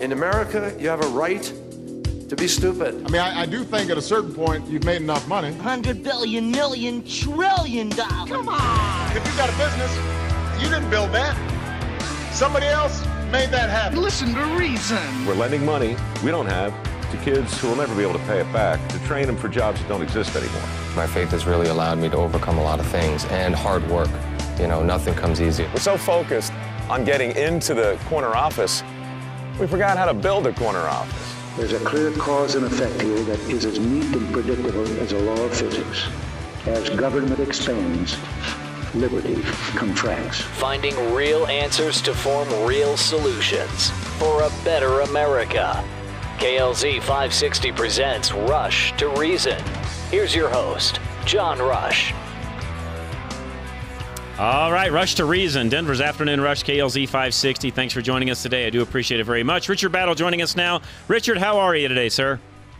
In America, you have a right to be stupid. I mean, I do think at a certain point you've made enough money. 100 billion, million, trillion dollars. Come on! If you got a business, you didn't build that. Somebody else made that happen. Listen to reason. We're lending money we don't have to kids who will never be able to pay it back, to train them for jobs that don't exist anymore. My faith has really allowed me to overcome a lot of things, and hard work. You know, nothing comes easy. We're so focused on getting into the corner office, we forgot how to build a corner office. There's a clear cause and effect here that is as neat and predictable as a law of physics. As government expands, liberty contracts. Finding real answers to form real solutions for a better America. KLZ 560 presents Rush to Reason. Here's your host, John Rush. All right, Rush to Reason, Denver's Afternoon Rush, KLZ 560. Thanks for joining us today. I do appreciate it very much. Richard Battle joining us now. Richard, how are you today, sir?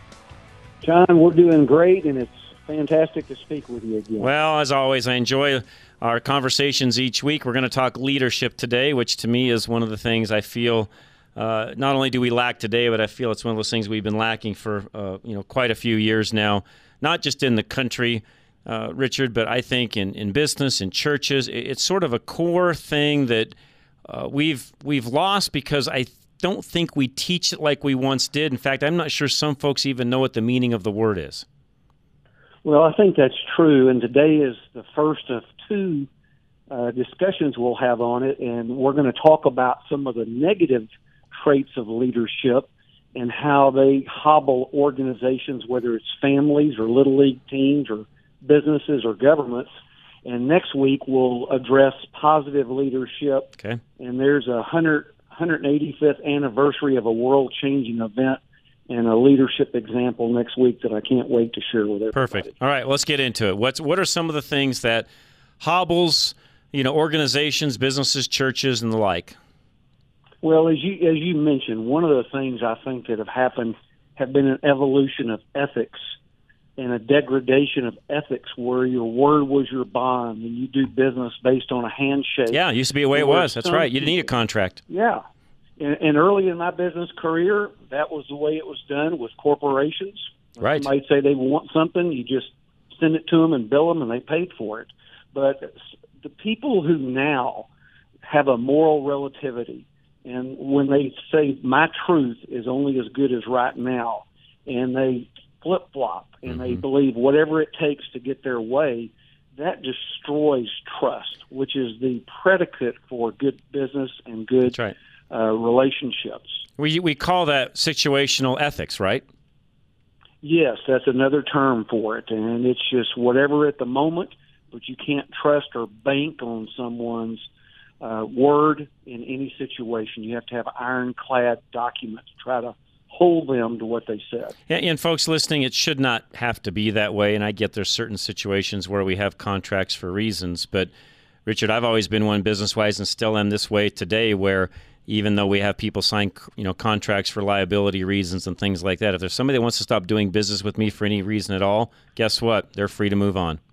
John, we're doing great, and it's fantastic to speak with you again. Well, as always, I enjoy our conversations each week. We're going to talk leadership today, which to me is one of the things I feel not only do we lack today, but I feel it's one of those things we've been lacking for quite a few years now, not just in the country, Richard, but I think in business, in churches. It's sort of a core thing that we've lost because I don't think we teach it like we once did. In fact, I'm not sure some folks even know what the meaning of the word is. Well, I think that's true, and today is the first of two discussions we'll have on it, and we're going to talk about some of the negative traits of leadership and how they hobble organizations, whether it's families or little league teams or businesses or governments. And next week we'll address positive leadership. Okay. And there's a 185th anniversary of a world-changing event and a leadership example next week that I can't wait to share with everybody. Perfect. All right, let's get into it. What are some of the things that hobbles, organizations, businesses, churches, and the like? Well, as you mentioned, one of the things I think that have happened have been an evolution of ethics and a degradation of ethics where your word was your bond and you do business based on a handshake. Yeah, it used to be the way it was. That's right. You didn't need a contract. Yeah. And early in my business career, that was the way it was done with corporations. Right. Somebody say they want something, you just send it to them and bill them, and they paid for it. But the people who now have a moral relativity, and when they say my truth is only as good as right now, and they flip-flop, and they believe whatever it takes to get their way, that destroys trust, which is the predicate for good business and good That's right. Relationships. We call that situational ethics, right? Yes, that's another term for it, and it's just whatever at the moment, but you can't trust or bank on someone's word in any situation. You have to have an ironclad document to try to hold them to what they said. Yeah, and folks listening, it should not have to be that way, and I get there's certain situations where we have contracts for reasons, but Richard, I've always been one business-wise and still am this way today where even though we have people sign contracts for liability reasons and things like that, if there's somebody that wants to stop doing business with me for any reason at all, guess what? They're free to move on.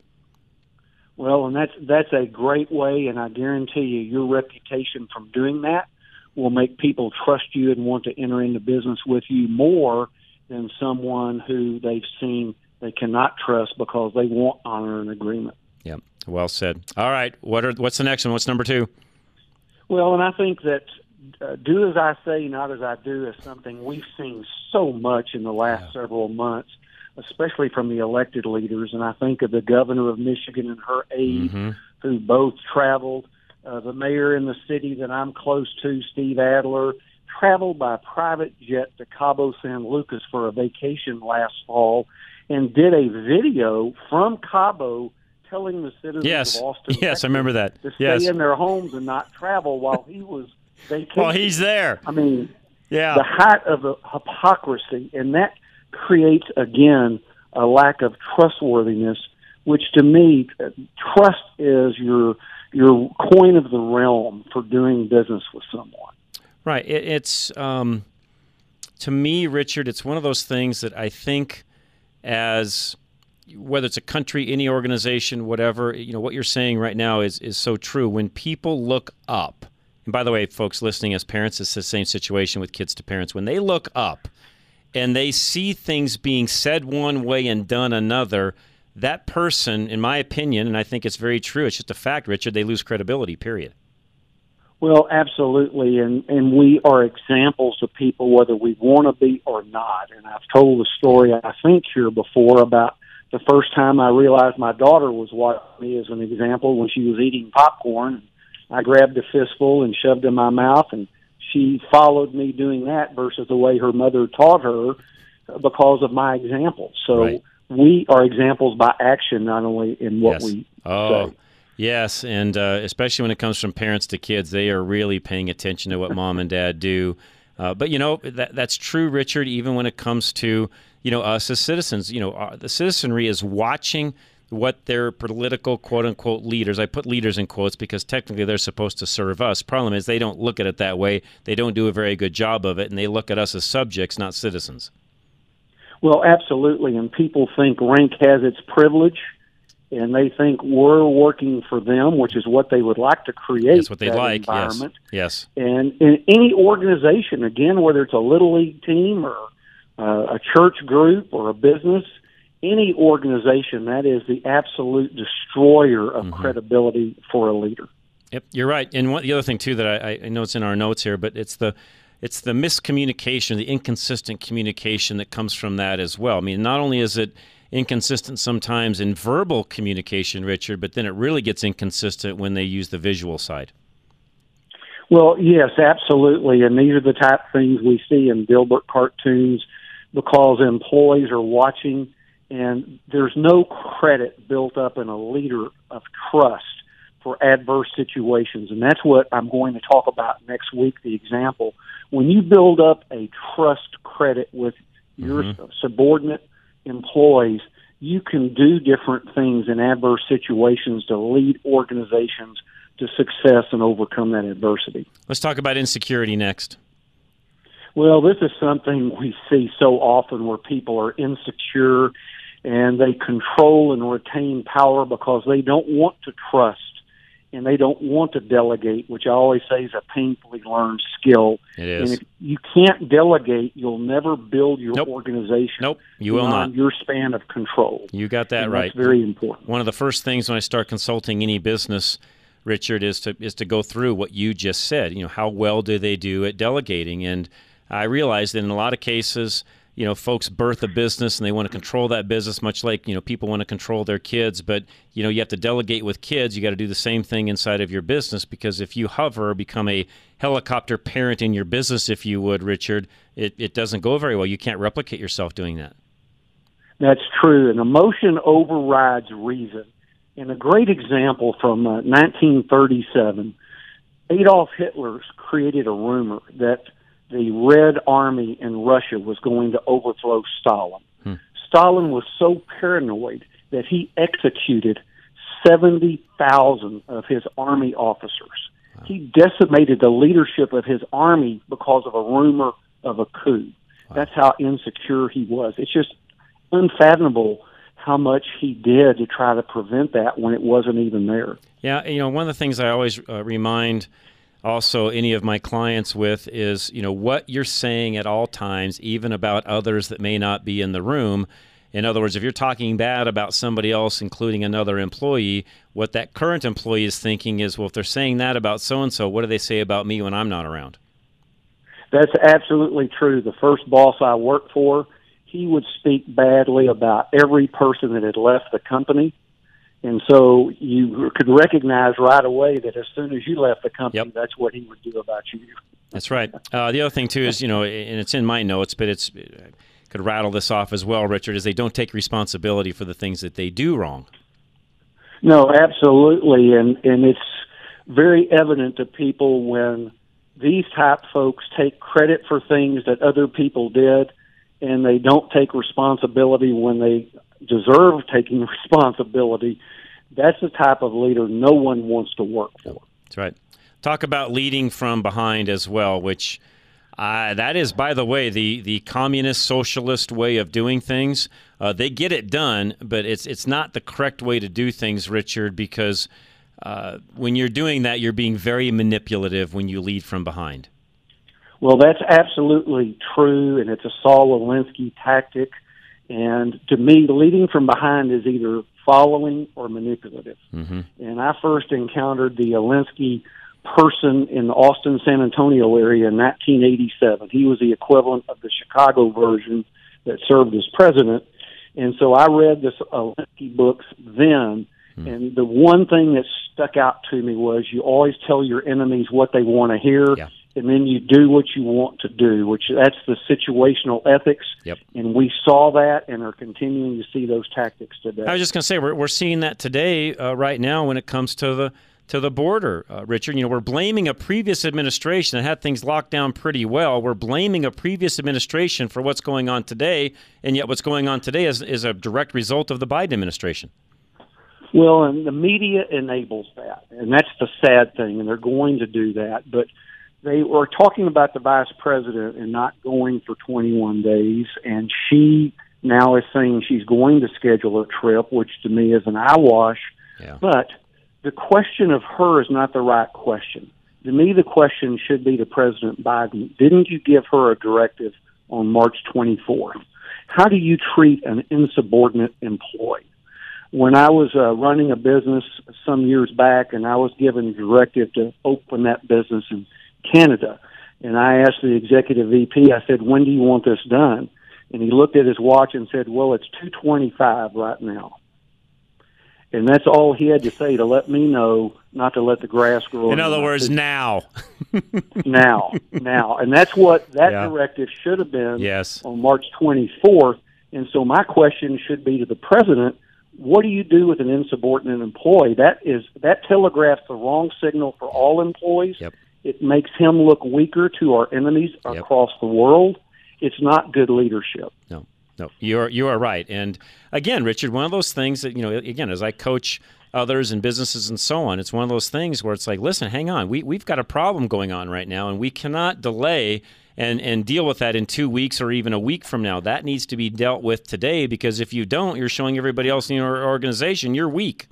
Well, and that's a great way, and I guarantee you your reputation from doing that will make people trust you and want to enter into business with you more than someone who they've seen they cannot trust because they won't honor an agreement. Yeah, well said. All right, what's the next one? What's number two? Well, and I think that do as I say, not as I do is something we've seen so much in the last several months, especially from the elected leaders. And I think of the governor of Michigan and her aide, who both traveled. The mayor in the city that I'm close to, Steve Adler, traveled by private jet to Cabo San Lucas for a vacation last fall and did a video from Cabo telling the citizens of Austin, Texas, I remember that. to stay in their homes and not travel while he was vacationing. Well, he's there. I mean, the height of the hypocrisy, and that creates, again, a lack of trustworthiness, which to me, trust is your coin of the realm for doing business with someone. Right. It's to me, Richard, it's one of those things that I think as whether it's a country, any organization, whatever, what you're saying right now is so true. When people look up, And by the way, folks listening as parents, it's the same situation with kids to parents. When they look up and they see things being said one way and done another, that person, in my opinion, and I think it's very true, it's just a fact, Richard, they lose credibility, period. Well, absolutely, and we are examples of people whether we want to be or not. And I've told the story, I think, here before about the first time I realized my daughter was watching me as an example when she was eating popcorn. I grabbed a fistful and shoved it in my mouth, and she followed me doing that versus the way her mother taught her because of my example. So we are examples by action, not only in what we say. Yes, and especially when it comes from parents to kids, they are really paying attention to what mom and dad do. But, that's true, Richard, even when it comes to, us as citizens. The citizenry is watching what their political, quote-unquote, leaders, I put leaders in quotes because technically they're supposed to serve us. Problem is they don't look at it that way. They don't do a very good job of it, and they look at us as subjects, not citizens. Well, absolutely, and people think rank has its privilege, and they think we're working for them, which is what they would like to create. That's what they'd like, environment. Yes. And in any organization, again, whether it's a Little League team or a church group or a business, any organization, that is the absolute destroyer of credibility for a leader. Yep, you're right. And the other thing, too, that I know it's in our notes here, but it's the miscommunication, the inconsistent communication that comes from that as well. I mean, not only is it inconsistent sometimes in verbal communication, Richard, but then it really gets inconsistent when they use the visual side. Well, yes, absolutely. And these are the type of things we see in Dilbert cartoons because employees are watching, and there's no credit built up in a leader of trust for adverse situations. And that's what I'm going to talk about next week, the example. When you build up a trust credit with your subordinate employees, you can do different things in adverse situations to lead organizations to success and overcome that adversity. Let's talk about insecurity next. Well, this is something we see so often where people are insecure and they control and retain power because they don't want to trust and they don't want to delegate, which I always say is a painfully learned skill. It is. And if you can't delegate, you'll never build your organization you will not. Your span of control. You got that and right. That's very important. One of the first things when I start consulting any business, Richard, is to go through what you just said. How well do they do at delegating? And I realized that in a lot of cases, folks birth a business and they want to control that business, much like, people want to control their kids. But, you have to delegate with kids. You got to do the same thing inside of your business, because if you hover, become a helicopter parent in your business, if you would, Richard, it doesn't go very well. You can't replicate yourself doing that. That's true. And emotion overrides reason. And a great example from 1937, Adolf Hitler created a rumor that the Red Army in Russia was going to overthrow Stalin. Stalin was so paranoid that he executed 70,000 of his army officers. Wow. He decimated the leadership of his army because of a rumor of a coup. Wow. That's how insecure he was. It's just unfathomable how much he did to try to prevent that when it wasn't even there. Yeah, one of the things I always remind also any of my clients with is, what you're saying at all times, even about others that may not be in the room. In other words, if you're talking bad about somebody else, including another employee, what that current employee is thinking is, well, if they're saying that about so-and-so, what do they say about me when I'm not around? That's absolutely true. The first boss I worked for, he would speak badly about every person that had left the company. And so you could recognize right away that as soon as you left the company, that's what he would do about you. That's right. The other thing, too, is, and it's in my notes, but could rattle this off as well, Richard, is they don't take responsibility for the things that they do wrong. No, absolutely. And it's very evident to people when these type folks take credit for things that other people did, and they don't take responsibility when they deserve taking responsibility. That's the type of leader no one wants to work for. That's right. Talk about leading from behind as well, which that is, by the way, the communist socialist way of doing things. They get it done, but it's not the correct way to do things, Richard, because when you're doing that, you're being very manipulative when you lead from behind. Well, that's absolutely true, and it's a Saul Alinsky tactic. And to me, leading from behind is either following or manipulative. Mm-hmm. And I first encountered the Alinsky person in the Austin, San Antonio area in 1987. He was the equivalent of the Chicago version that served as president. And so I read this Alinsky books then, and the one thing that stuck out to me was you always tell your enemies what they want to hear, and then you do what you want to do, which that's the situational ethics. Yep. And we saw that and are continuing to see those tactics today. I was just going to say, we're seeing that today, right now, when it comes to the border, Richard. You know, we're blaming a previous administration that had things locked down pretty well. We're blaming a previous administration for what's going on today, and yet what's going on today is a direct result of the Biden administration. Well, and the media enables that, and that's the sad thing, and they're going to do that. But they were talking about the vice president and not going for 21 days, and she now is saying she's going to schedule a trip, which to me is an eyewash. Yeah. But the question of her is not the right question. To me, the question should be to President Biden, didn't you give her a directive on March 24th? How do you treat an insubordinate employee? When I was running a business some years back, and I was given a directive to open that business in Canada, and I asked the executive VP, I said, when do you want this done? And he looked at his watch and said, well, it's 2:25 right now. And that's all he had to say to let me know not to let the grass grow. In other words, now. now. And that's what that directive should have been on March 24th. And so my question should be to the president, what do you do with an insubordinate employee? That telegraphs the wrong signal for all employees. Yep. It makes him look weaker to our enemies across the world. It's not good leadership. No, you are right. And again, Richard, one of those things that, again, as I coach others and businesses and so on, it's one of those things where it's like, listen, hang on, we've got a problem going on right now, and we cannot delay and deal with that in 2 weeks or even a week from now. That needs to be dealt with today, because if you don't, you're showing everybody else in your organization you're weak.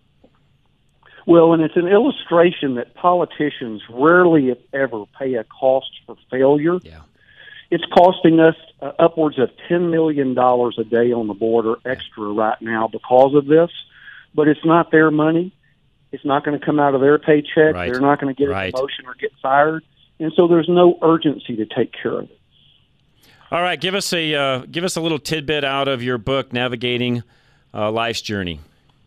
Well, and it's an illustration that politicians rarely, if ever, pay a cost for failure. Yeah. It's costing us upwards of $10 million a day on the border extra right now because of this, but it's not their money. It's not going to come out of their paycheck. Right. They're not going to get a promotion or get fired, and so there's no urgency to take care of it. All right, give us a little tidbit out of your book, Navigating Life's Journey.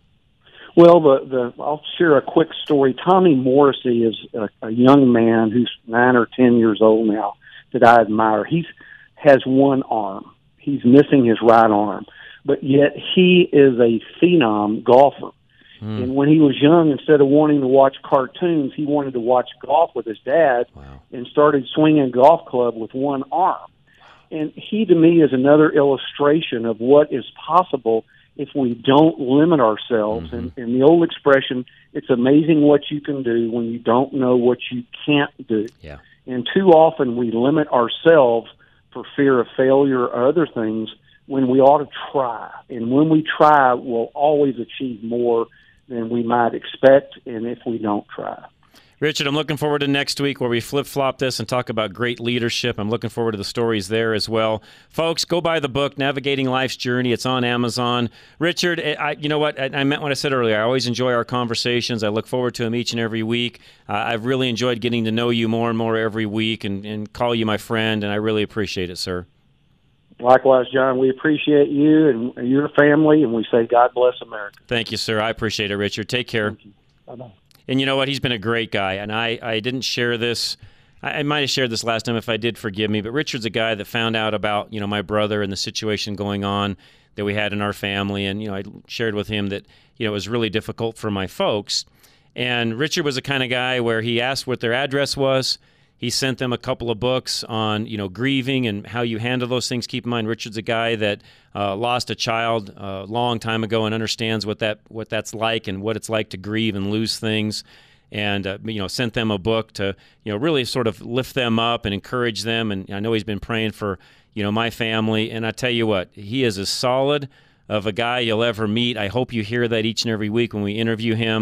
Well, I'll share a quick story. Tommy Morrissey is a young man who's 9 or 10 years old now that I admire. He has one arm. He's missing his right arm, but yet he is a phenom golfer. And when he was young, instead of wanting to watch cartoons, he wanted to watch golf with his dad. Wow. And started swinging a golf club with one arm. And he, to me, is another illustration of what is possible if we don't limit ourselves. And the old expression, it's amazing what you can do when you don't know what you can't do. Yeah. And too often we limit ourselves for fear of failure or other things when we ought to try. And when we try, we'll always achieve more than we might expect, and if we don't try. Richard, I'm looking forward to next week where we flip-flop this and talk about great leadership. I'm looking forward to the stories there as well. Folks, go buy the book, Navigating Life's Journey. It's on Amazon. Richard, you know what? I meant what I said earlier. I always enjoy our conversations. I look forward to them each and every week. I've really enjoyed getting to know you more and more every week and call you my friend, and I really appreciate it, sir. Likewise, John, we appreciate you and your family, and we say God bless America. Thank you, sir. I appreciate it, Richard. Take care. Thank you. Bye-bye. And you know what? He's been a great guy, and I didn't share this. I might have shared this last time. If I did, forgive me. But Richard's a guy that found out about, my brother and the situation going on that we had in our family, and I shared with him that it was really difficult for my folks. And Richard was the kind of guy where he asked what their address was. He sent them a couple of books on, grieving and how you handle those things. Keep in mind, Richard's a guy that lost a child a long time ago and understands what that's like and what it's like to grieve and lose things. And sent them a book to really sort of lift them up and encourage them. And I know he's been praying for my family. And I tell you what, he is as solid of a guy you'll ever meet. I hope you hear that each and every week when we interview him.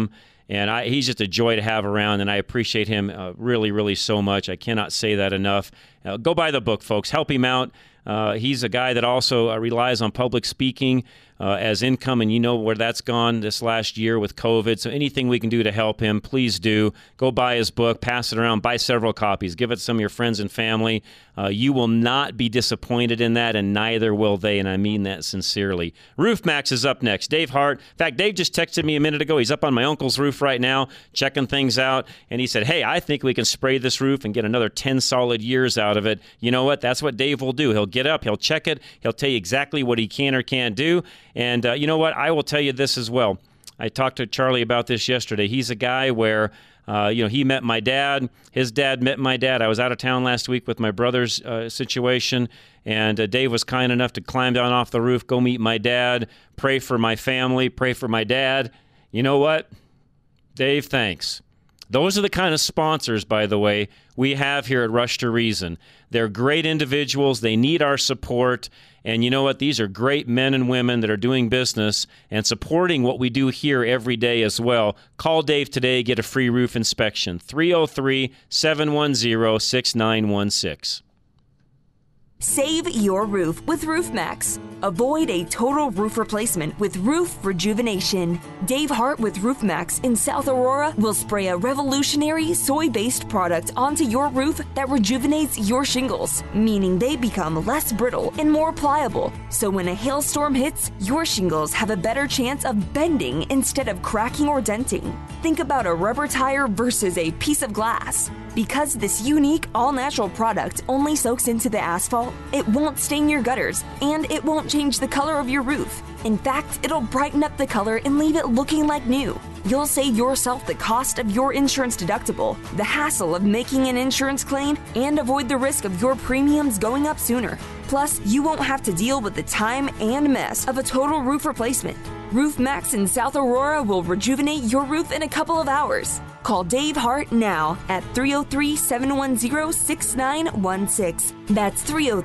And he's just a joy to have around, and I appreciate him really, really so much. I cannot say that enough. Go buy the book, folks. Help him out. He's a guy that also relies on public speaking as income, and you know where that's gone this last year with COVID. So anything we can do to help him, please do. Go buy his book, pass it around, buy several copies, give it to some of your friends and family. You will not be disappointed in that, and neither will they, and I mean that sincerely. Roof Max is up next. Dave Hart. In fact, Dave just texted me a minute ago. He's up on my uncle's roof right now, checking things out, and he said, hey, I think we can spray this roof and get another 10 solid years out of it. You know what? That's what Dave will do. He'll get up, he'll check it, he'll tell you exactly what he can or can't do. And you know what? I will tell you this as well. I talked to Charlie about this yesterday. He's a guy where, he met my dad. His dad met my dad. I was out of town last week with my brother's situation, and Dave was kind enough to climb down off the roof, go meet my dad, pray for my family, pray for my dad. You know what? Dave, thanks. Those are the kind of sponsors, by the way, we have here at Rush to Reason. They're great individuals. They need our support. And you know what? These are great men and women that are doing business and supporting what we do here every day as well. Call Dave today. Get a free roof inspection. 303-710-6916. Save your roof with RoofMax. Avoid a total roof replacement with roof rejuvenation. Dave Hart with RoofMax in South Aurora will spray a revolutionary soy-based product onto your roof that rejuvenates your shingles, meaning they become less brittle and more pliable. So when a hailstorm hits, your shingles have a better chance of bending instead of cracking or denting. Think about a rubber tire versus a piece of glass. Because this unique, all-natural product only soaks into the asphalt, it won't stain your gutters, and it won't change the color of your roof. In fact, it'll brighten up the color and leave it looking like new. You'll save yourself the cost of your insurance deductible, the hassle of making an insurance claim, and avoid the risk of your premiums going up sooner. Plus, you won't have to deal with the time and mess of a total roof replacement. RoofMax in South Aurora will rejuvenate your roof in a couple of hours. Call Dave Hart now at 303-710-6916. That's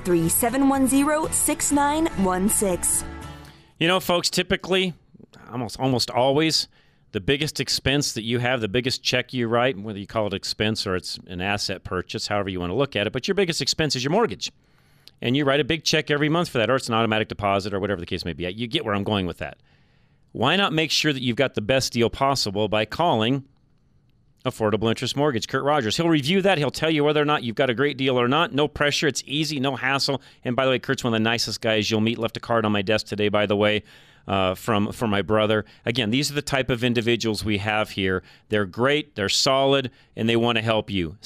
303-710-6916. You know, folks, typically, almost always, the biggest expense that you have, the biggest check you write, whether you call it expense or it's an asset purchase, however you want to look at it, but your biggest expense is your mortgage. And you write a big check every month for that, or it's an automatic deposit or whatever the case may be. You get where I'm going with that. Why not make sure that you've got the best deal possible by calling Affordable Interest Mortgage, Kurt Rogers? He'll review that. He'll tell you whether or not you've got a great deal or not. No pressure. It's easy. No hassle. And by the way, Kurt's one of the nicest guys you'll meet. Left a card on my desk today, by the way, from my brother. Again, these are the type of individuals we have here. They're great. They're solid, and they want to help you.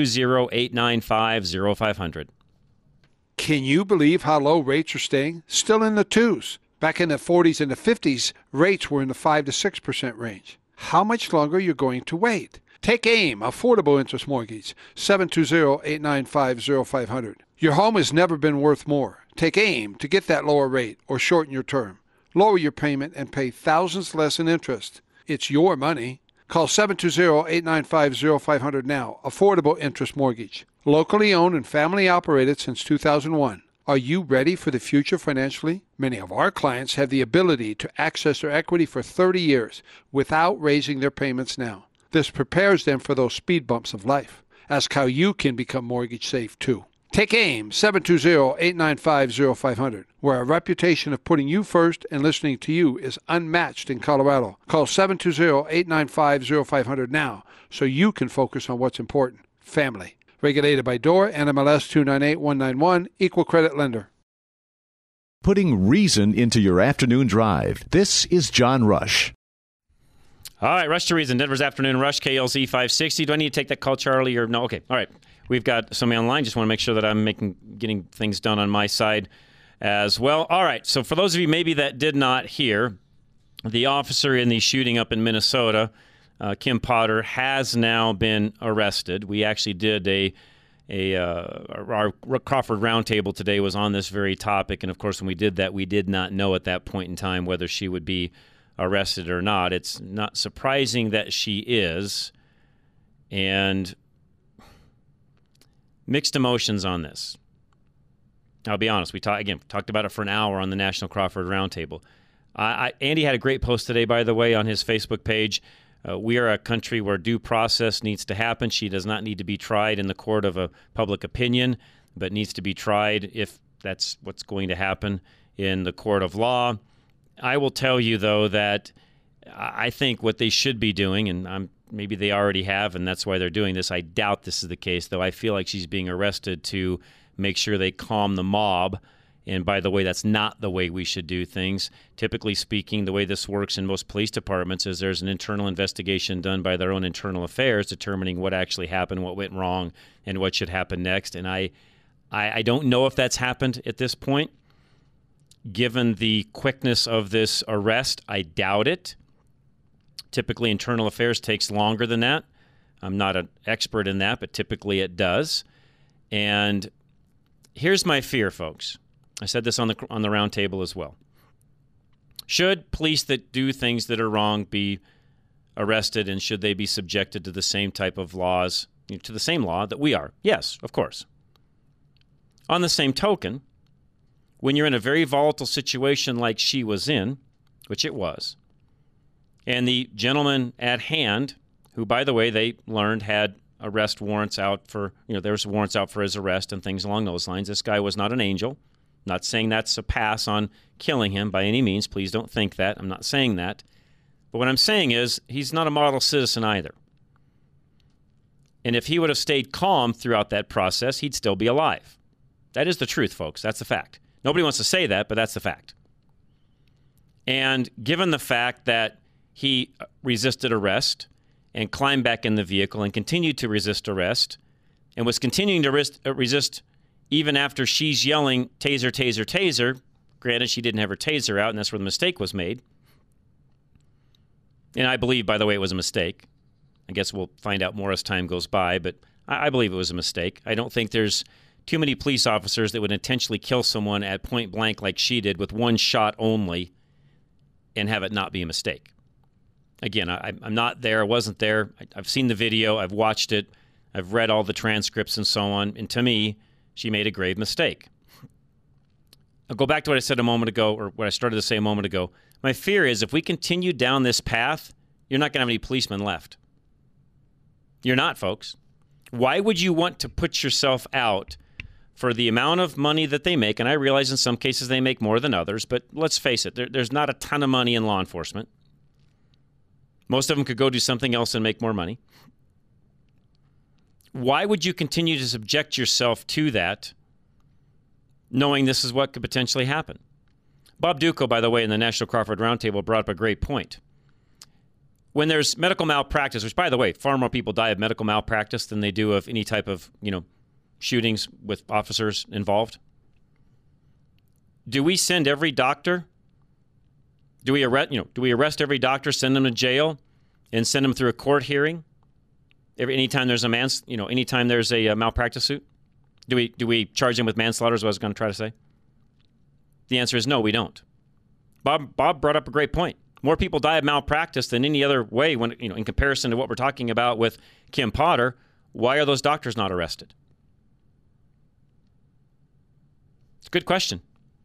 720-895-0500. Can you believe how low rates are staying? Still in the twos. Back in the 40s and the 50s, rates were in the 5 to 6% range. How much longer are you going to wait? Take AIM, Affordable Interest Mortgage, 720-895-0500. Your home has never been worth more. Take AIM to get that lower rate or shorten your term. Lower your payment and pay thousands less in interest. It's your money. Call 720-895-0500 now. Affordable Interest Mortgage. Locally owned and family operated since 2001. Are you ready for the future financially? Many of our clients have the ability to access their equity for 30 years without raising their payments now. This prepares them for those speed bumps of life. Ask how you can become mortgage safe too. Take AIM, 720-895-0500, where a reputation of putting you first and listening to you is unmatched in Colorado. Call 720-895-0500 now so you can focus on what's important, family. Regulated by DOR, NMLS 298191, Equal Credit Lender. Putting reason into your afternoon drive. This is John Rush. All right, Rush to Reason, Denver's Afternoon Rush, KLZ 560. Do I need to take that call, Charlie, or no? Okay, all right. We've got somebody online. Just want to make sure that I'm getting things done on my side as well. All right, so for those of you maybe that did not hear, the officer in the shooting up in Minnesota, Kim Potter, has now been arrested. We actually did our Crawford Roundtable today was on this very topic, and of course when we did that, we did not know at that point in time whether she would be arrested or not. It's not surprising that she is, and mixed emotions on this. I'll be honest, we talked about it for an hour on the National Crawford Roundtable. Andy had a great post today, by the way, on his Facebook page We are a country where due process needs to happen. She does not need to be tried in the court of a public opinion, but needs to be tried, if that's what's going to happen, in the court of law. I will tell you, though, that I think what they should be doing, and maybe they already have, and that's why they're doing this. I doubt this is the case, though. I feel like she's being arrested to make sure they calm the mob. And by the way, that's not the way we should do things. Typically speaking, the way this works in most police departments is there's an internal investigation done by their own internal affairs determining what actually happened, what went wrong, and what should happen next. And I don't know if that's happened at this point. Given the quickness of this arrest, I doubt it. Typically, internal affairs takes longer than that. I'm not an expert in that, but typically it does. And here's my fear, folks. I said this on the round table as well. Should police that do things that are wrong be arrested, and should they be subjected to the same type of laws, to the same law that we are? Yes, of course. On the same token, when you're in a very volatile situation like she was in, which it was, and the gentleman at hand, who, by the way, they learned had arrest warrants out for, there was warrants out for his arrest and things along those lines. This guy was not an angel. Not saying that's a pass on killing him by any means. Please don't think that. I'm not saying that. But what I'm saying is he's not a model citizen either. And if he would have stayed calm throughout that process, he'd still be alive. That is the truth, folks. That's the fact. Nobody wants to say that, but that's the fact. And given the fact that he resisted arrest and climbed back in the vehicle and continued to resist arrest and was continuing to resist even after she's yelling, taser, taser, taser. Granted, she didn't have her taser out, and that's where the mistake was made. And I believe, by the way, it was a mistake. I guess we'll find out more as time goes by, but I believe it was a mistake. I don't think there's too many police officers that would intentionally kill someone at point blank like she did with one shot only and have it not be a mistake. Again, I'm not there. I wasn't there. I've seen the video. I've watched it. I've read all the transcripts and so on. And to me, she made a grave mistake. I'll go back to what I said a moment ago, or what I started to say a moment ago. My fear is if we continue down this path, you're not going to have any policemen left. You're not, folks. Why would you want to put yourself out for the amount of money that they make? And I realize in some cases they make more than others, but let's face it, there's not a ton of money in law enforcement. Most of them could go do something else and make more money. Why would you continue to subject yourself to that, knowing this is what could potentially happen? Bob Duco, by the way, in the National Crawford Roundtable brought up a great point. When there's medical malpractice, which, by the way, far more people die of medical malpractice than they do of any type of, shootings with officers involved. Do we send every doctor? Do we arrest every doctor, send them to jail, and send them through a court hearing? Anytime there's anytime there's a malpractice suit, do we charge them with manslaughter? Is what I was going to try to say. The answer is no, we don't. Bob brought up a great point. More people die of malpractice than any other way when in comparison to what we're talking about with Kim Potter. Why are those doctors not arrested? It's a good question.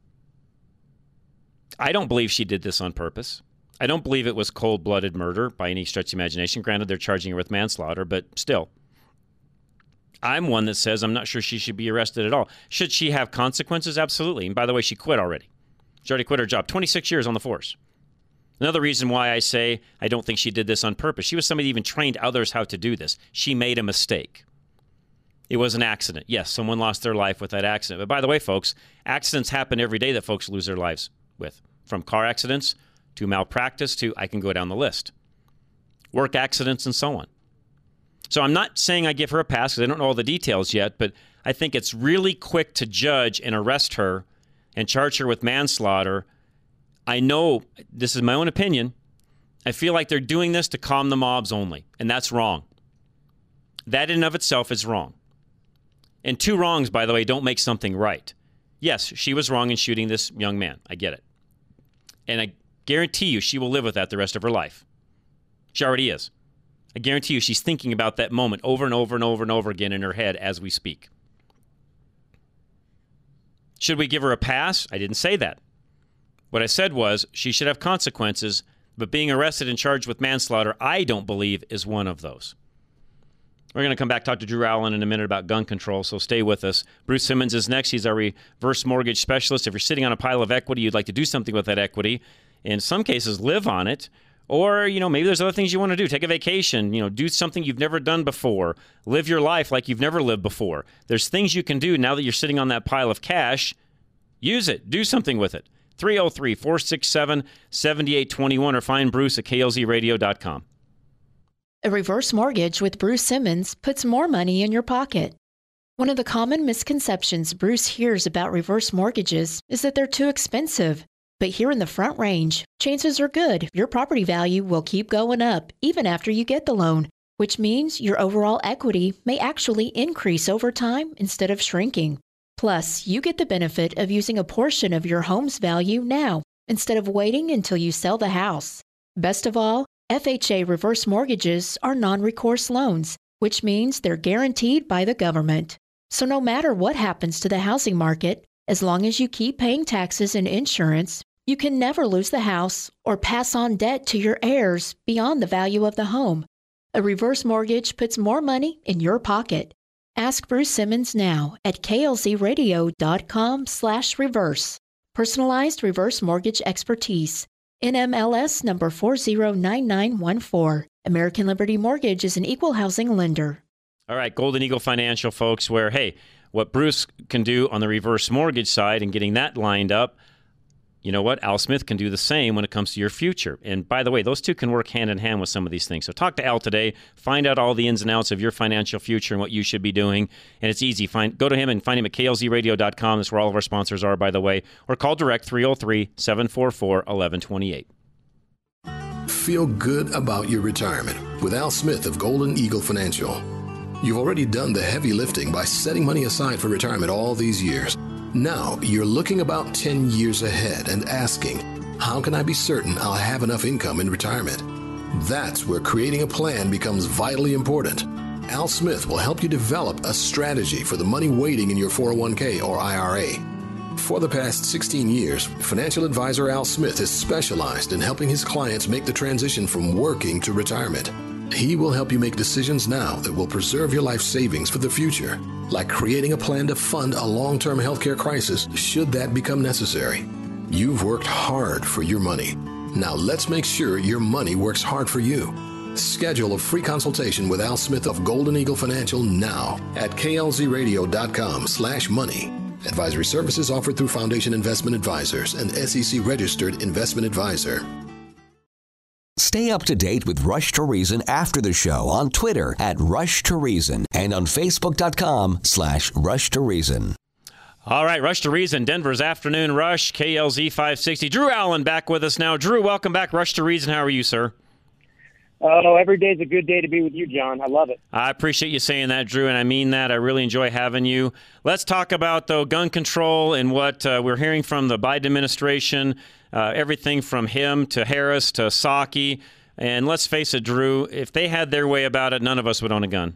I don't believe she did this on purpose. I don't believe it was cold-blooded murder by any stretch of the imagination. Granted, they're charging her with manslaughter, but still. I'm one that says I'm not sure she should be arrested at all. Should she have consequences? Absolutely. And by the way, she quit already. She already quit her job. 26 years on the force. Another reason why I say I don't think she did this on purpose. She was somebody who even trained others how to do this. She made a mistake. It was an accident. Yes, someone lost their life with that accident. But by the way, folks, accidents happen every day that folks lose their lives with. From car accidents to malpractice to, I can go down the list, work accidents and so on. So I'm not saying I give her a pass because I don't know all the details yet, but I think it's really quick to judge and arrest her and charge her with manslaughter. I know this is my own opinion. I feel like they're doing this to calm the mobs only, and that's wrong. That in and of itself is wrong. And two wrongs, by the way, don't make something right. Yes, she was wrong in shooting this young man. I get it. And I guarantee you she will live with that the rest of her life. She already is. I guarantee you she's thinking about that moment over and over and over and over again in her head as we speak. Should we give her a pass? I didn't say that. What I said was she should have consequences But being arrested and charged with manslaughter, I don't believe, is one of those. We're going to come back, talk to Drew Allen in a minute about gun control, so stay with us. Bruce Simmons is next. He's our reverse mortgage specialist. If you're sitting on a pile of equity, you'd like to do something with that equity. In some cases, live on it. Or, maybe there's other things you want to do. Take a vacation, do something you've never done before. Live your life like you've never lived before. There's things you can do now that you're sitting on that pile of cash. Use it. Do something with it. 303-467-7821 or find Bruce at klzradio.com. A reverse mortgage with Bruce Simmons puts more money in your pocket. One of the common misconceptions Bruce hears about reverse mortgages is that they're too expensive. But here in the Front Range, chances are good your property value will keep going up even after you get the loan, which means your overall equity may actually increase over time instead of shrinking. Plus, you get the benefit of using a portion of your home's value now instead of waiting until you sell the house. Best of all, FHA reverse mortgages are non-recourse loans, which means they're guaranteed by the government. So no matter what happens to the housing market, as long as you keep paying taxes and insurance, you can never lose the house or pass on debt to your heirs beyond the value of the home. A reverse mortgage puts more money in your pocket. Ask Bruce Simmons now at klzradio.com/reverse. Personalized reverse mortgage expertise. NMLS number 409914. American Liberty Mortgage is an equal housing lender. All right, Golden Eagle Financial, folks, where, hey, what Bruce can do on the reverse mortgage side and getting that lined up, you know what? Al Smith can do the same when it comes to your future. And by the way, those two can work hand in hand with some of these things. So talk to Al today. Find out all the ins and outs of your financial future and what you should be doing. And it's easy. Go to him and find him at klzradio.com. That's where all of our sponsors are, by the way. Or call direct 303-744-1128. Feel good about your retirement with Al Smith of Golden Eagle Financial. You've already done the heavy lifting by setting money aside for retirement all these years. Now you're looking about 10 years ahead and asking, how can I be certain I'll have enough income in retirement? That's where creating a plan becomes vitally important. Al Smith will help you develop a strategy for the money waiting in your 401k or IRA. For the past 16 years, financial advisor Al Smith has specialized in helping his clients make the transition from working to retirement. He will help you make decisions now that will preserve your life savings for the future, like creating a plan to fund a long-term healthcare crisis should that become necessary. You've worked hard for your money. Now let's make sure your money works hard for you. Schedule a free consultation with Al Smith of Golden Eagle Financial now at klzradio.com/money. Advisory services offered through Foundation Investment Advisors, an SEC-registered investment advisor. Stay up to date with Rush to Reason after the show on Twitter at Rush to Reason and on Facebook.com/Rush to Reason. All right, Rush to Reason, Denver's Afternoon Rush, KLZ 560. Drew Allen back with us now. Drew, welcome back. Rush to Reason, how are you, sir? Oh, every day's a good day to be with you, John. I love it. I appreciate you saying that, Drew, and I mean that. I really enjoy having you. Let's talk about, though, gun control and what we're hearing from the Biden administration, everything from him to Harris to Psaki. And let's face it, Drew, if they had their way about it, none of us would own a gun.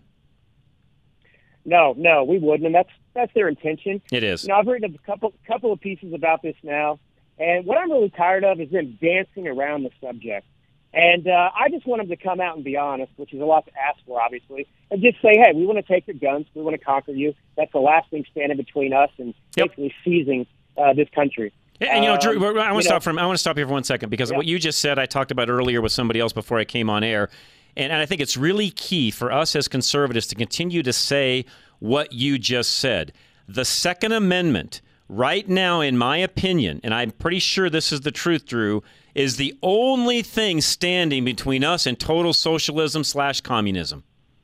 No, we wouldn't, and that's their intention. It is. I've written a couple of pieces about this now, and what I'm really tired of is them dancing around the subject. And I just want them to come out and be honest, which is a lot to ask for, obviously, and just say, hey, we want to take your guns. We want to conquer you. That's the last thing standing between us and basically seizing this country. And, Drew, I want to stop here for 1 second because what you just said I talked about earlier with somebody else before I came on air. And I think it's really key for us as conservatives to continue to say what you just said. The Second Amendment, right now, in my opinion, and I'm pretty sure this is the truth, Drew, is the only thing standing between us and total socialism/communism.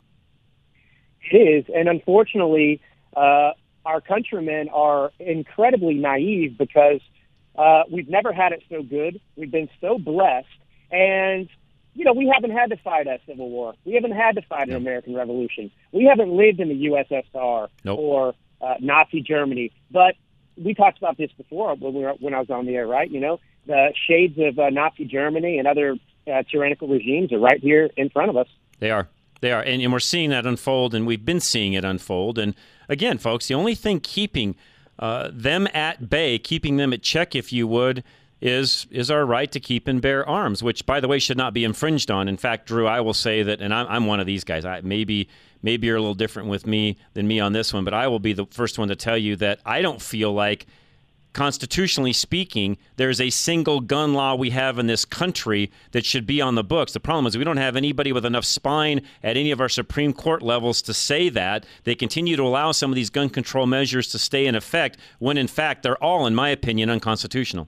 It is. And unfortunately, our countrymen are incredibly naive because we've never had it so good. We've been so blessed. And we haven't had to fight a civil war. We haven't had to fight an American Revolution. We haven't lived in the USSR or Nazi Germany. But we talked about this before when I was on the air, right? The shades of Nazi Germany and other tyrannical regimes are right here in front of us. They are. And we're seeing that unfold, and we've been seeing it unfold. And again, folks, the only thing keeping them at bay, keeping them at check, if you would, is our right to keep and bear arms, which, by the way, should not be infringed on. In fact, Drew, I will say that, and I'm one of these guys. Maybe you're a little different with me than me on this one, but I will be the first one to tell you that I don't feel like, constitutionally speaking, there's a single gun law we have in this country that should be on the books. The problem is we don't have anybody with enough spine at any of our Supreme Court levels to say that. They continue to allow some of these gun control measures to stay in effect when, in fact, they're all, in my opinion, unconstitutional.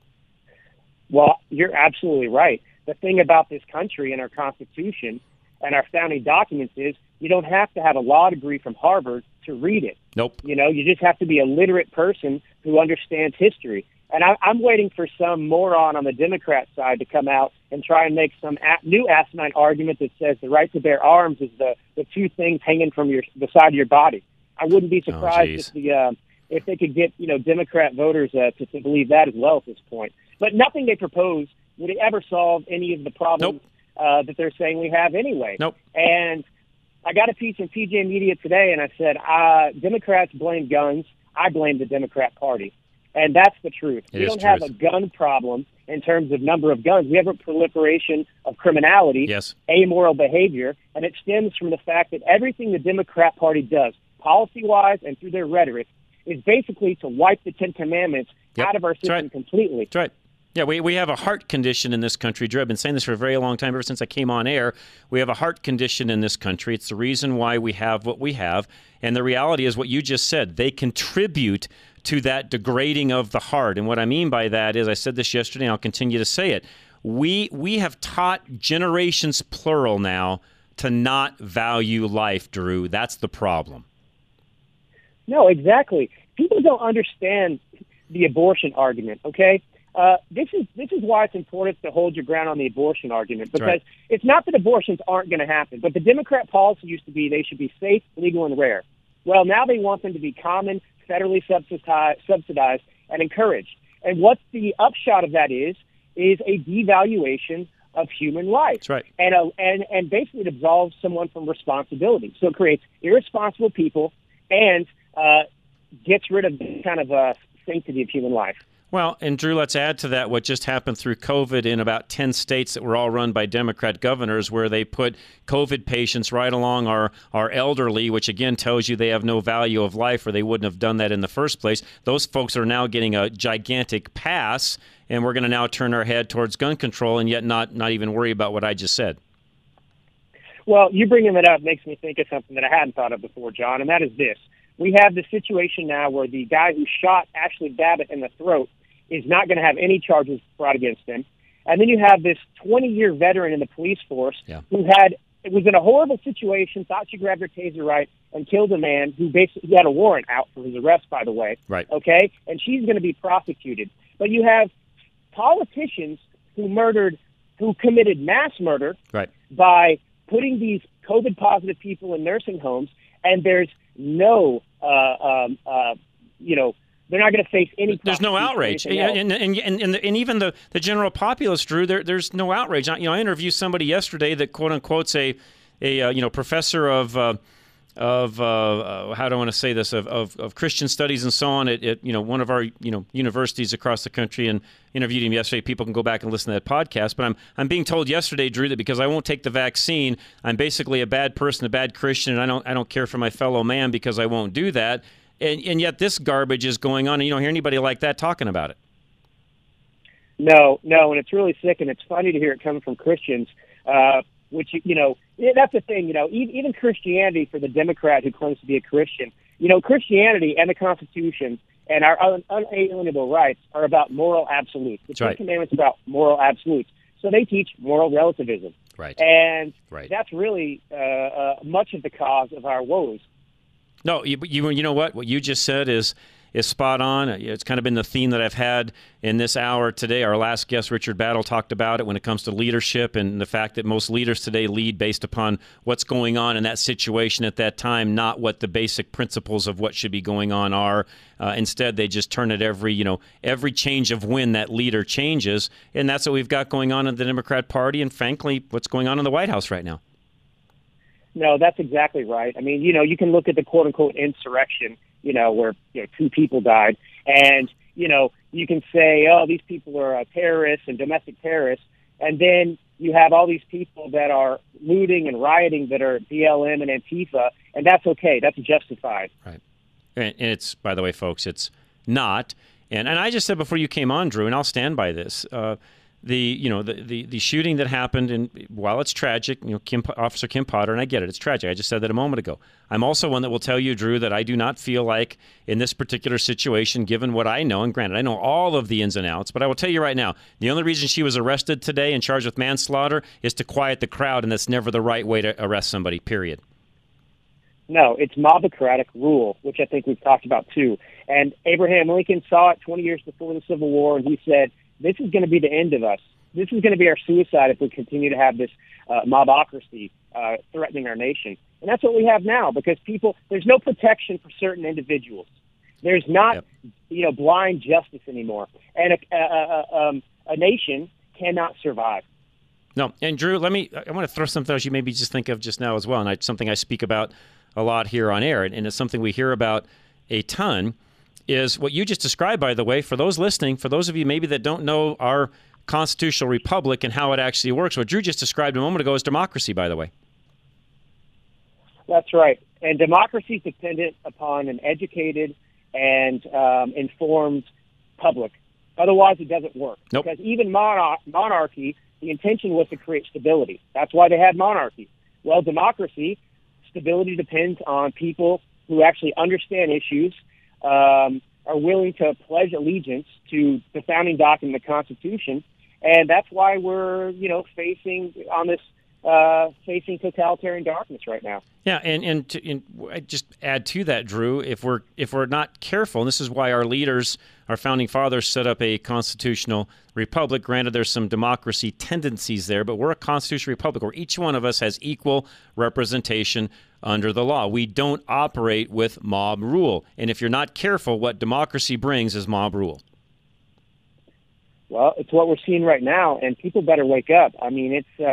Well, you're absolutely right. The thing about this country and our Constitution and our founding documents is you don't have to have a law degree from Harvard to read it. Nope. You just have to be a literate person who understands history. And I'm waiting for some moron on the Democrat side to come out and try and make some new asinine argument that says the right to bear arms is the two things hanging from the side of your body. I wouldn't be surprised if they could get Democrat voters to believe that as well at this point. But nothing they propose would ever solve any of the problems that they're saying we have anyway. Nope. And I got a piece in PJ Media today, and I said, Democrats blame guns. I blame the Democrat Party. And that's the truth. We don't have a gun problem in terms of number of guns. We have a proliferation of criminality, amoral behavior, and it stems from the fact that everything the Democrat Party does, policy-wise and through their rhetoric, is basically to wipe the Ten Commandments out of our system completely. That's right. Yeah, we have a heart condition in this country. Drew, I've been saying this for a very long time, ever since I came on air. We have a heart condition in this country. It's the reason why we have what we have. And the reality is what you just said. They contribute to that degrading of the heart. And what I mean by that is, I said this yesterday and I'll continue to say it. We have taught generations, plural now, to not value life, Drew. That's the problem. No, exactly. People don't understand the abortion argument, okay? This is why it's important to hold your ground on the abortion argument, because it's not that abortions aren't going to happen, but the Democrat policy used to be they should be safe, legal, and rare. Well, now they want them to be common, federally subsidized, and encouraged. And what the upshot of that is a devaluation of human life. That's right. And basically it absolves someone from responsibility. So it creates irresponsible people and gets rid of this kind of sanctity of human life. Well, and Drew, let's add to that what just happened through COVID in about 10 states that were all run by Democrat governors, where they put COVID patients right along our elderly, which again tells you they have no value of life, or they wouldn't have done that in the first place. Those folks are now getting a gigantic pass, and we're going to now turn our head towards gun control and yet not even worry about what I just said. Well, you bringing that up makes me think of something that I hadn't thought of before, John, and that is this. We have the situation now where the guy who shot Ashley Babbitt in the throat is not going to have any charges brought against him. And then you have this 20-year veteran in the police force who was in a horrible situation, thought she grabbed her taser right, and killed a man who basically had a warrant out for his arrest, by the way. Right. Okay? And she's going to be prosecuted. But you have politicians who committed mass murder by putting these COVID-positive people in nursing homes, and there's no, they're not going to face any. There's no outrage, and even the general populace, Drew. There's no outrage. I interviewed somebody yesterday that quote unquote's a professor of how do I want to say this of Christian studies and so on at one of our universities across the country, and interviewed him yesterday. People can go back and listen to that podcast. But I'm being told yesterday, Drew, that because I won't take the vaccine, I'm basically a bad person, a bad Christian, and I don't care for my fellow man because I won't do that. And yet this garbage is going on, and you don't hear anybody like that talking about it. No, and it's really sick, and it's funny to hear it coming from Christians, which, that's the thing, even Christianity, for the Democrat who claims to be a Christian, Christianity and the Constitution and our unalienable rights are about moral absolutes. The Ten Commandments are about moral absolutes. So they teach moral relativism. Right. And that's really much of the cause of our woes. No, you know what? What you just said is spot on. It's kind of been the theme that I've had in this hour today. Our last guest, Richard Battle, talked about it when it comes to leadership and the fact that most leaders today lead based upon what's going on in that situation at that time, not what the basic principles of what should be going on are. Instead, they just turn it every change of wind that leader changes, and that's what we've got going on in the Democrat Party and, frankly, what's going on in the White House right now. No, that's exactly right. I mean, you can look at the quote-unquote insurrection, where 2 people died, and you can say, oh, these people are terrorists and domestic terrorists, and then you have all these people that are looting and rioting that are BLM and Antifa, and that's okay. That's justified. Right. And it's, by the way, folks, it's not. And I just said before you came on, Drew, and I'll stand by this. The shooting that happened, and while it's tragic, Officer Kim Potter, and I get it, it's tragic. I just said that a moment ago. I'm also one that will tell you, Drew, that I do not feel like in this particular situation, given what I know, and granted, I know all of the ins and outs, but I will tell you right now, the only reason she was arrested today and charged with manslaughter is to quiet the crowd, and that's never the right way to arrest somebody, period. No, it's mobocratic rule, which I think we've talked about too. And Abraham Lincoln saw it 20 years before the Civil War, and he said, this is going to be the end of us. This is going to be our suicide if we continue to have this mobocracy threatening our nation. And that's what we have now, because there's no protection for certain individuals. There's not, blind justice anymore. And a nation cannot survive. No, and Drew, I want to throw something else you maybe just think of just now as well, and something I speak about a lot here on air, and it's something we hear about a ton, is what you just described, by the way, for those listening, for those of you maybe that don't know our constitutional republic and how it actually works. What Drew just described a moment ago is democracy, by the way. That's right. And democracy is dependent upon an educated and informed public. Otherwise, it doesn't work. Nope. Because even monarchy, the intention was to create stability. That's why they had monarchy. Well, democracy, stability depends on people who actually understand issues, are willing to pledge allegiance to the founding document, the Constitution, and that's why we're, facing totalitarian darkness right now. Yeah, and I just add to that, Drew, if we're not careful, and this is why our leaders, our founding fathers, set up a constitutional republic. Granted, there's some democracy tendencies there, but we're a constitutional republic where each one of us has equal representation under the law. We don't operate with mob rule, and if you're not careful, what democracy brings is mob rule. Well, it's what we're seeing right now, and people better wake up. I mean,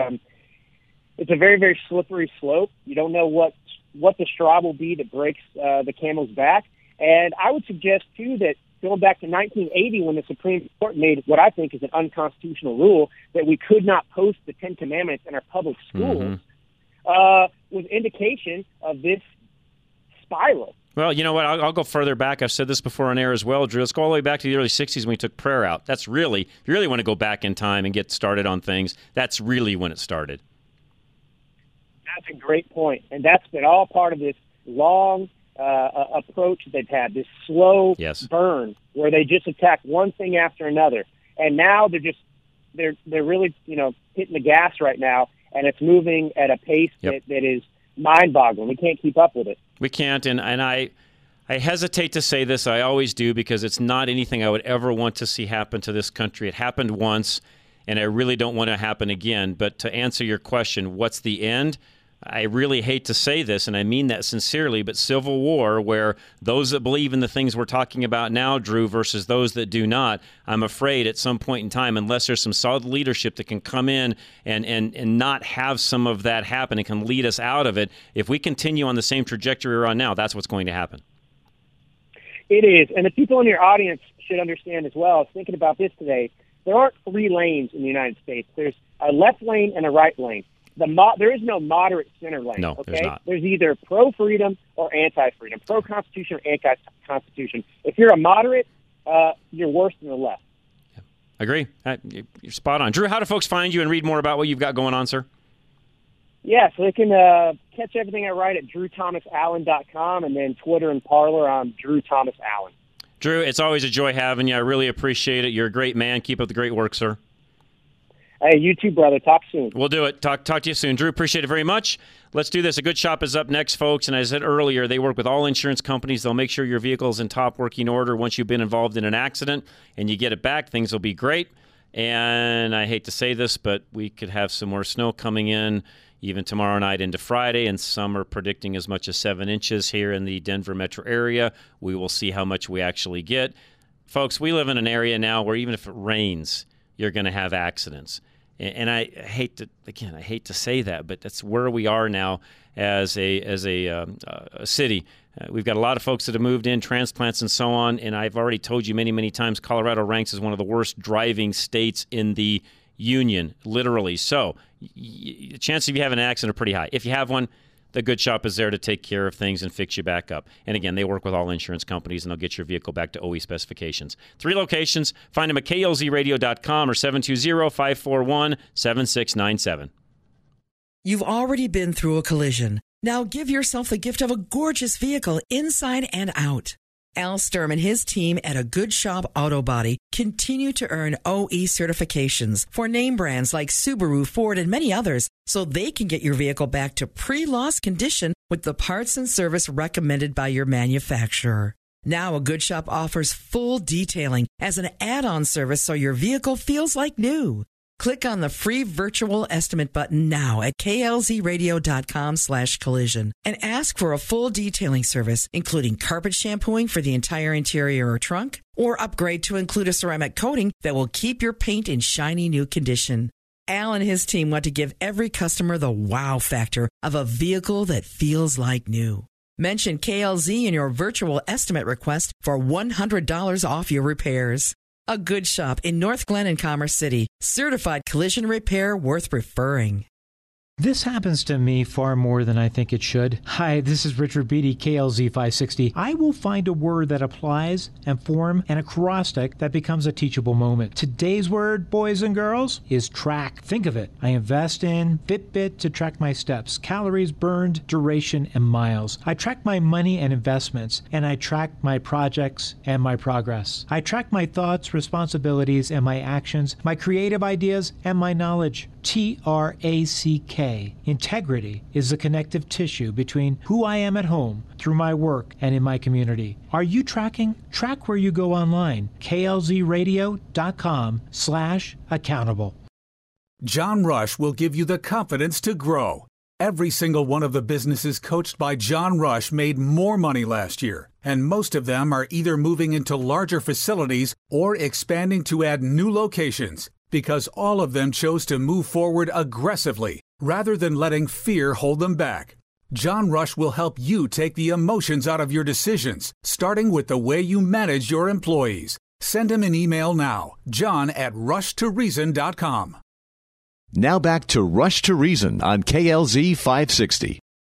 it's a very, very slippery slope. You don't know what the straw will be that breaks the camel's back. And I would suggest, too, that going back to 1980 when the Supreme Court made what I think is an unconstitutional rule that we could not post the Ten Commandments in our public schools was indication of this spiral. Well, you know what? I'll go further back. I've said this before on air as well, Drew. Let's go all the way back to the early 60s when we took prayer out. That's really, if you really want to go back in time and get started on things, that's really when it started. That's a great point. And that's been all part of this long approach they've had, this slow burn where they just attack one thing after another. And now they're really, hitting the gas right now, and it's moving at a pace that is mind-boggling. We can't keep up with it. We can't, and I hesitate to say this. I always do, because it's not anything I would ever want to see happen to this country. It happened once, and I really don't want it to happen again. But to answer your question, what's the end? I really hate to say this, and I mean that sincerely, but civil war, where those that believe in the things we're talking about now, Drew, versus those that do not, I'm afraid at some point in time, unless there's some solid leadership that can come in and not have some of that happen and can lead us out of it, if we continue on the same trajectory we're on now, that's what's going to happen. It is, and the people in your audience should understand as well. I was thinking about this today. There aren't 3 lanes in the United States. There's a left lane and a right lane. There is no moderate center lane. No, okay? There's not. There's either pro-freedom or anti-freedom, pro-constitution or anti-constitution. If you're a moderate, you're worse than the left. Yeah. Agree. You're spot on. Drew, how do folks find you and read more about what you've got going on, sir? Yeah, so they can catch everything I write at DrewThomasAllen.com, and then Twitter and Parler on Drew Thomas Allen. Drew, it's always a joy having you. I really appreciate it. You're a great man. Keep up the great work, sir. Hey, you too, brother. Talk soon. We'll do it. Talk to you soon. Drew, appreciate it very much. Let's do this. A Good Shop is up next, folks. And as I said earlier, they work with all insurance companies. They'll make sure your vehicle is in top working order once you've been involved in an accident and you get it back. Things will be great. And I hate to say this, but we could have some more snow coming in even tomorrow night into Friday, and some are predicting as much as 7 inches here in the Denver metro area. We will see how much we actually get. Folks, we live in an area now where even if it rains, you're going to have accidents. And I hate to say that, but that's where we are now as a city. We've got a lot of folks that have moved in, transplants and so on, and I've already told you many, many times, Colorado ranks as one of the worst driving states in the union, literally. So the chances of you having an accident are pretty high. If you have one, the Good Shop is there to take care of things and fix you back up. And again, they work with all insurance companies, and they'll get your vehicle back to OE specifications. 3 locations. Find them at klzradio.com or 720-541-7697. You've already been through a collision. Now give yourself the gift of a gorgeous vehicle inside and out. Al Sturm and his team at A Good Shop Auto Body continue to earn OE certifications for name brands like Subaru, Ford, and many others, so they can get your vehicle back to pre-loss condition with the parts and service recommended by your manufacturer. Now A Good Shop offers full detailing as an add-on service so your vehicle feels like new. Click on the free virtual estimate button now at klzradio.com/collision and ask for a full detailing service, including carpet shampooing for the entire interior or trunk, or upgrade to include a ceramic coating that will keep your paint in shiny new condition. Al and his team want to give every customer the wow factor of a vehicle that feels like new. Mention KLZ in your virtual estimate request for $100 off your repairs. A Good Shop in North Glen and Commerce City. Certified collision repair worth referring. This happens to me far more than I think it should. Hi, this is Richard Beatty, KLZ 560. I will find a word that applies and form an acrostic that becomes a teachable moment. Today's word, boys and girls, is track. Think of it. I invest in Fitbit to track my steps, calories burned, duration, and miles. I track my money and investments, and I track my projects and my progress. I track my thoughts, responsibilities, and my actions, my creative ideas, and my knowledge. TRACK. Integrity is the connective tissue between who I am at home, through my work, and in my community. Are you tracking? Track where you go online. klzradio.com/accountable. John Rush will give you the confidence to grow. Every single one of the businesses coached by John Rush made more money last year, and most of them are either moving into larger facilities or expanding to add new locations, because all of them chose to move forward aggressively rather than letting fear hold them back. John Rush will help you take the emotions out of your decisions, starting with the way you manage your employees. Send him an email now, john@rushtoreason.com. Now back to Rush to Reason on KLZ 560.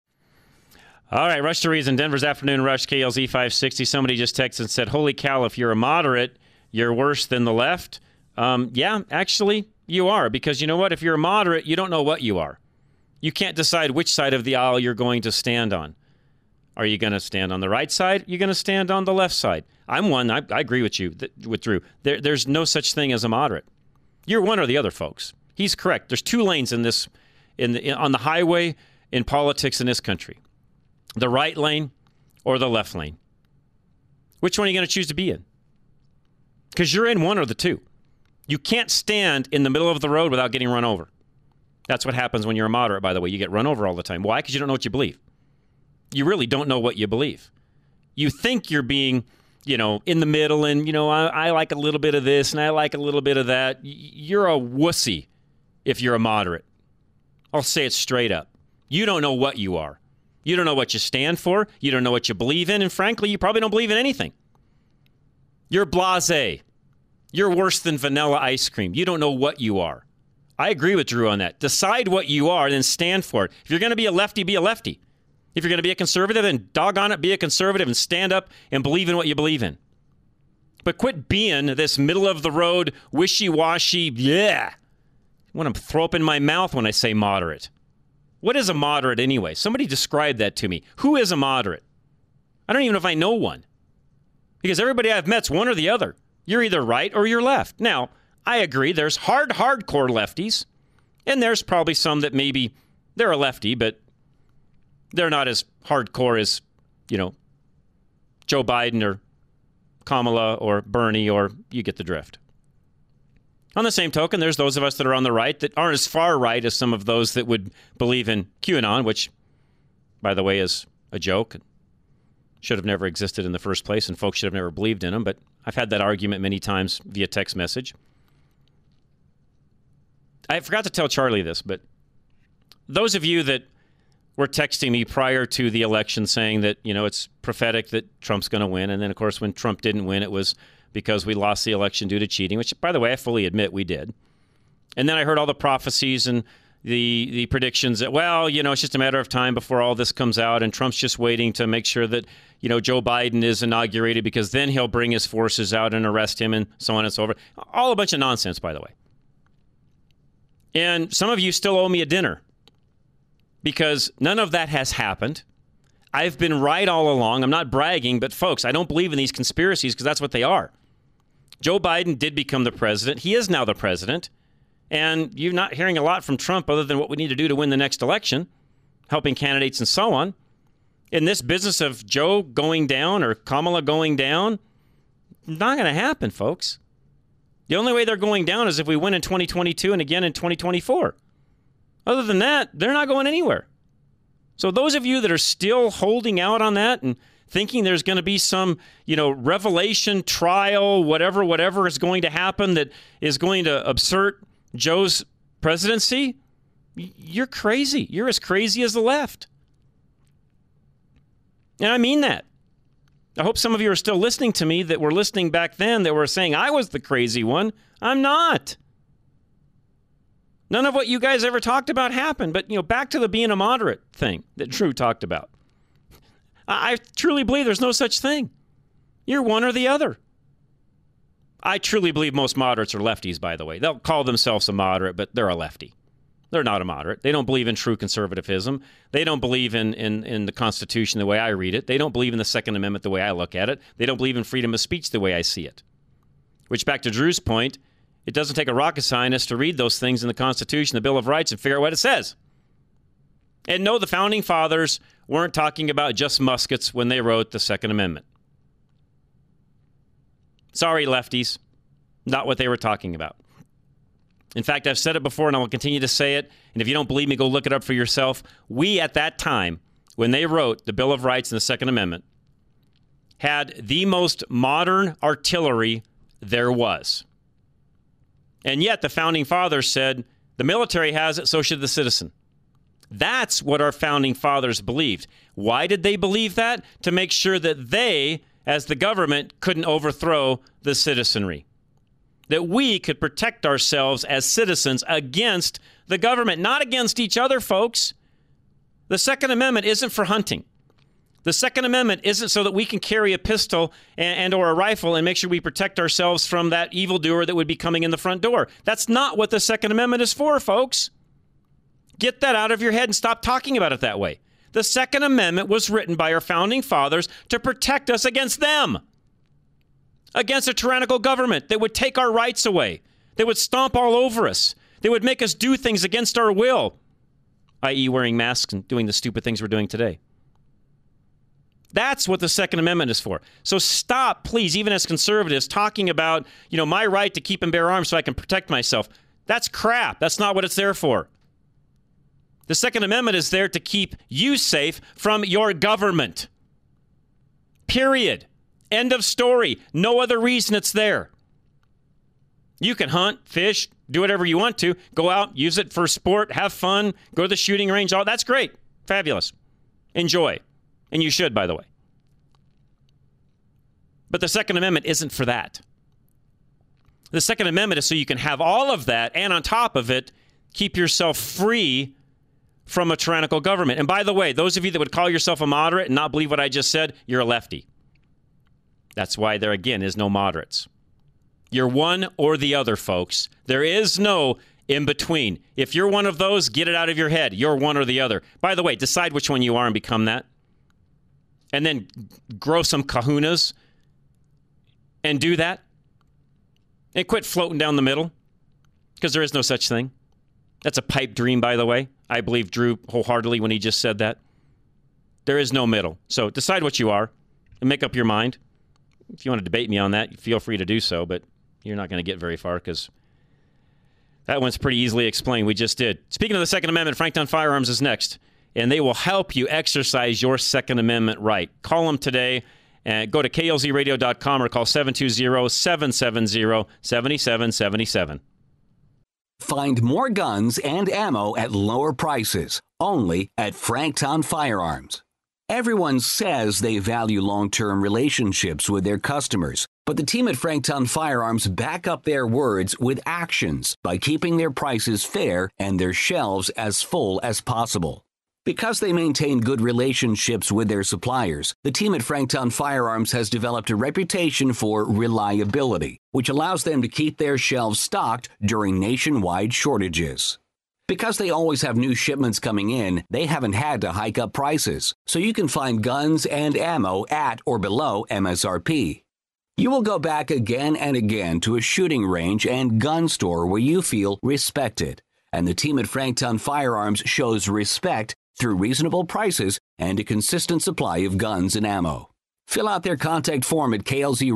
All right, Rush to Reason, Denver's Afternoon Rush, KLZ 560. Somebody just texted and said, holy cow, if you're a moderate, you're worse than the left. Yeah, actually, you are. Because you know what? If you're a moderate, you don't know what you are. You can't decide which side of the aisle you're going to stand on. Are you going to stand on the right side? You're going to stand on the left side. I'm one. I agree with you, with Drew. There's no such thing as a moderate. You're one or the other, folks. He's correct. There's two lanes on the highway in politics in this country. The right lane or the left lane. Which one are you going to choose to be in? Because you're in one or the two. You can't stand in the middle of the road without getting run over. That's what happens when you're a moderate, by the way. You get run over all the time. Why? Because you don't know what you believe. You really don't know what you believe. You think you're being, in the middle and, I like a little bit of this and I like a little bit of that. You're a wussy if you're a moderate. I'll say it straight up. You don't know what you are. You don't know what you stand for. You don't know what you believe in. And frankly, you probably don't believe in anything. You're blasé. You're worse than vanilla ice cream. You don't know what you are. I agree with Drew on that. Decide what you are, then stand for it. If you're going to be a lefty, be a lefty. If you're going to be a conservative, then doggone it, be a conservative and stand up and believe in what you believe in. But quit being this middle-of-the-road, wishy-washy, I want to throw up in my mouth when I say moderate. What is a moderate anyway? Somebody describe that to me. Who is a moderate? I don't even know if I know one. Because everybody I've met's one or the other. You're either right or you're left. Now, I agree, there's hardcore lefties, and there's probably some that maybe they're a lefty, but they're not as hardcore as, Joe Biden or Kamala or Bernie, or you get the drift. On the same token, there's those of us that are on the right that aren't as far right as some of those that would believe in QAnon, which, by the way, is a joke. Should have never existed in the first place, and folks should have never believed in them, but I've had that argument many times via text message. I forgot to tell Charlie this, but those of you that were texting me prior to the election saying that, it's prophetic that Trump's going to win. And then, of course, when Trump didn't win, it was because we lost the election due to cheating, which, by the way, I fully admit we did. And then I heard all the prophecies and the predictions that, it's just a matter of time before all this comes out, and Trump's just waiting to make sure that, Joe Biden is inaugurated because then he'll bring his forces out and arrest him and so on and so forth. All a bunch of nonsense, by the way. And some of you still owe me a dinner because none of that has happened. I've been right all along. I'm not bragging, but folks, I don't believe in these conspiracies because that's what they are. Joe Biden did become the president. He is now the president. And you're not hearing a lot from Trump other than what we need to do to win the next election, helping candidates and so on. In this business of Joe going down or Kamala going down, not going to happen, folks. The only way they're going down is if we win in 2022 and again in 2024. Other than that, they're not going anywhere. So those of you that are still holding out on that and thinking there's going to be some, revelation, trial, whatever is going to happen that is going to assert Joe's presidency, you're crazy. You're as crazy as the left. And I mean that. I hope some of you are still listening to me that were listening back then that were saying I was the crazy one. I'm not. None of what you guys ever talked about happened. But, back to the being a moderate thing that Drew talked about. I truly believe there's no such thing. You're one or the other. I truly believe most moderates are lefties, by the way. They'll call themselves a moderate, but they're a lefty. They're not a moderate. They don't believe in true conservatism. They don't believe in the Constitution the way I read it. They don't believe in the Second Amendment the way I look at it. They don't believe in freedom of speech the way I see it. Which, back to Drew's point, it doesn't take a rocket scientist to read those things in the Constitution, the Bill of Rights, and figure out what it says. And no, the Founding Fathers weren't talking about just muskets when they wrote the Second Amendment. Sorry, lefties. Not what they were talking about. In fact, I've said it before and I will continue to say it. And if you don't believe me, go look it up for yourself. We, at that time, when they wrote the Bill of Rights and the Second Amendment, had the most modern artillery there was. And yet the Founding Fathers said, the military has it, so should the citizen. That's what our Founding Fathers believed. Why did they believe that? To make sure that they, as the government, couldn't overthrow the citizenry. That we could protect ourselves as citizens against the government, not against each other, folks. The Second Amendment isn't for hunting. The Second Amendment isn't so that we can carry a pistol and or a rifle and make sure we protect ourselves from that evildoer that would be coming in the front door. That's not what the Second Amendment is for, folks. Get that out of your head and stop talking about it that way. The Second Amendment was written by our Founding Fathers to protect us against them. Against a tyrannical government that would take our rights away. They would stomp all over us. They would make us do things against our will, i.e. wearing masks and doing the stupid things we're doing today. That's what the Second Amendment is for. So stop, please, even as conservatives, talking about, my right to keep and bear arms so I can protect myself. That's crap. That's not what it's there for. The Second Amendment is there to keep you safe from your government. Period. End of story. No other reason it's there. You can hunt, fish, do whatever you want to. Go out, use it for sport, have fun, go to the shooting range. Oh, that's great. Fabulous. Enjoy. And you should, by the way. But the Second Amendment isn't for that. The Second Amendment is so you can have all of that, and on top of it, keep yourself free from a tyrannical government. And by the way, those of you that would call yourself a moderate and not believe what I just said, you're a lefty. That's why there, again, is no moderates. You're one or the other, folks. There is no in between. If you're one of those, get it out of your head. You're one or the other. By the way, decide which one you are and become that. And then grow some kahunas and do that. And quit floating down the middle, because there is no such thing. That's a pipe dream, by the way. I believe Drew wholeheartedly when he just said that. There is no middle. So decide what you are and make up your mind. If you want to debate me on that, feel free to do so, but you're not going to get very far because that one's pretty easily explained. We just did. Speaking of the Second Amendment, Franktown Firearms is next, and they will help you exercise your Second Amendment right. Call them today and go to klzradio.com or call 720-770-7777. Find more guns and ammo at lower prices, only at Franktown Firearms. Everyone says they value long-term relationships with their customers, but the team at Franktown Firearms back up their words with actions by keeping their prices fair and their shelves as full as possible. Because they maintain good relationships with their suppliers, the team at Franktown Firearms has developed a reputation for reliability, which allows them to keep their shelves stocked during nationwide shortages. Because they always have new shipments coming in, they haven't had to hike up prices, so you can find guns and ammo at or below MSRP. You will go back again and again to a shooting range and gun store where you feel respected, and the team at Franktown Firearms shows respect through reasonable prices and a consistent supply of guns and ammo. Fill out their contact form at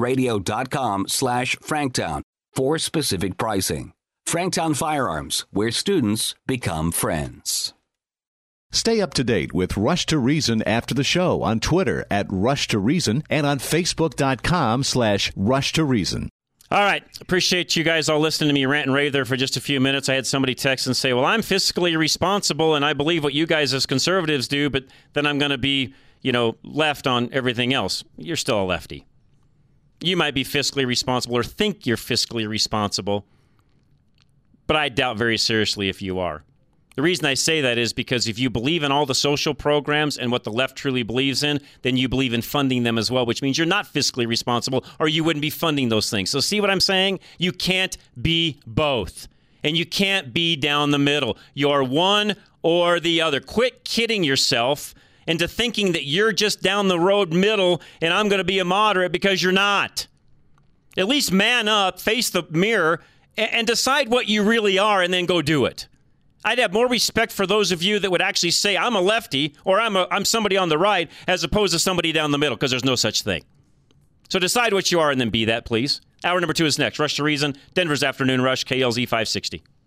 klzradio.com/Franktown for specific pricing. Franktown Firearms, where students become friends. Stay up to date with Rush to Reason after the show on Twitter at Rush to Reason and on Facebook.com/Rush to Reason. All right. Appreciate you guys all listening to me rant and rave there for just a few minutes. I had somebody text and say, well, I'm fiscally responsible and I believe what you guys as conservatives do, but then I'm going to be, left on everything else. You're still a lefty. You might be fiscally responsible or think you're fiscally responsible, but I doubt very seriously if you are. The reason I say that is because if you believe in all the social programs and what the left truly believes in, then you believe in funding them as well, which means you're not fiscally responsible or you wouldn't be funding those things. So see what I'm saying? You can't be both. And you can't be down the middle. You're one or the other. Quit kidding yourself into thinking that you're just down the road middle and I'm going to be a moderate, because you're not. At least man up, face the mirror, and decide what you really are and then go do it. I'd have more respect for those of you that would actually say, I'm a lefty or I'm somebody on the right, as opposed to somebody down the middle, because there's no such thing. So decide what you are and then be that, please. Hour number 2 is next. Rush to Reason, Denver's Afternoon Rush, KLZ 560.